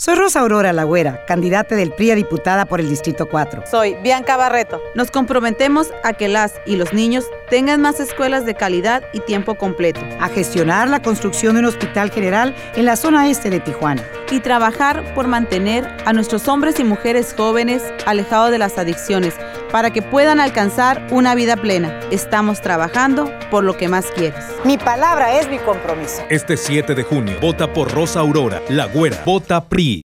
Soy Rosa Aurora La Güera, candidata del PRI a diputada por el Distrito 4. Soy Bianca Barreto. Nos comprometemos a que las y los niños tengan más escuelas de calidad y tiempo completo. A gestionar la construcción de un hospital general en la zona este de Tijuana. Y trabajar por mantener a nuestros hombres y mujeres jóvenes alejados de las adicciones para que puedan alcanzar una vida plena. Estamos trabajando por lo que más quieres. Mi palabra es mi compromiso. Este 7 de junio, vota por Rosa Aurora La Güera. Vota PRI.